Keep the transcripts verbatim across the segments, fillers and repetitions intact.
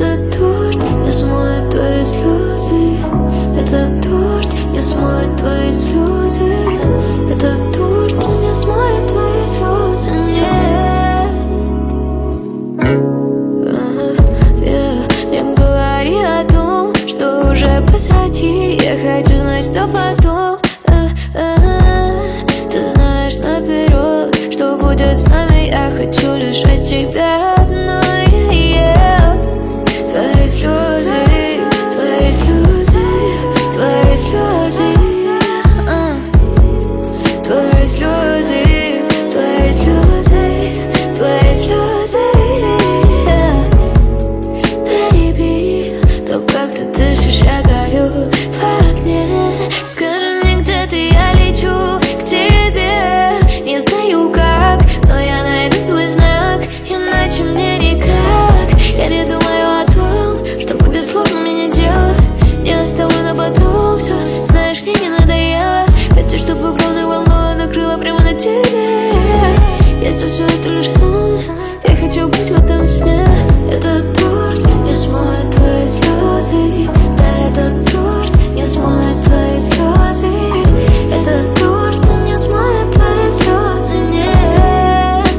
Этот дождь не смоет твои слезы. Этот дождь не смоет твои слезы. Этот дождь не смоет твои слезы, нет. uh, yeah. Не говори о том, что уже позади. Я хочу знать, что потом. uh, uh, Ты знаешь наперед, что будет с нами. Я хочу лишь от тебя одной, yeah. Твои слезы, твои слезы, твои слезы, uh. Твои слезы, твои слезы, твои слезы, yeah. Baby, то, как ты дышишь, я горю в огне. Скажи мне, где ты, я лечу к тебе. Не знаю как, но я найду твой знак, иначе мне никак. Я не думаю о том, что будет сложно мне не делать. Не оставлю на потом все, знаешь, мне не надоело. Хочу, чтобы огромной волной накрыла прямо на тебе. Если все это лишь сон, я хочу быть в этом сне. Этот дождь не смоет твои слезы. Да, этот дождь не смоет твои слезы. Этот дождь не смоет твои слезы, нет.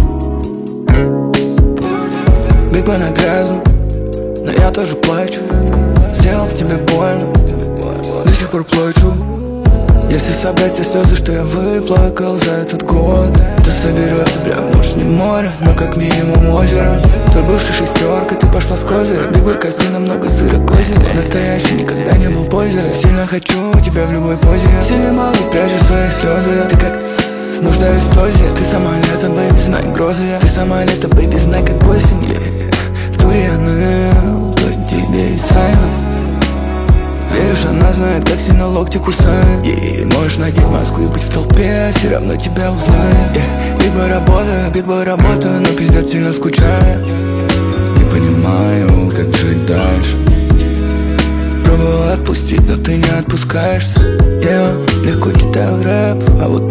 Биг Бен на грязу, но я тоже плачу. Сделал тебе больно, до сих пор плачу. Если собрать все слезы, что я выплакал за этот год, то соберется прям, может не море, но как минимум озеро. Твой бывший шестерка, ты пошла с козыря. Биг Бой казино, много сыра козера. Настоящий никогда не был позера. Сильно хочу тебя в любой позе. Сильно мало прячу свои слезы. Ты как тссс, нуждаюсь в дозе. Ты сама лето, бэйби, знай грозы. Ты сама лето, бэйби, знай как осень, yeah. В туре я ныл, то тебе и сайну. Веришь, она знает, как сильно локти кусают, yeah. Можешь надеть маску и быть в толпе, все равно тебя узнают, yeah. Биг Бой работаю, Биг Бой работаю, но пиздец сильно скучаю. Не понимаю, как жить дальше. Пробовал отпустить, но ты не отпускаешься. Я легко читаю рэп, а вот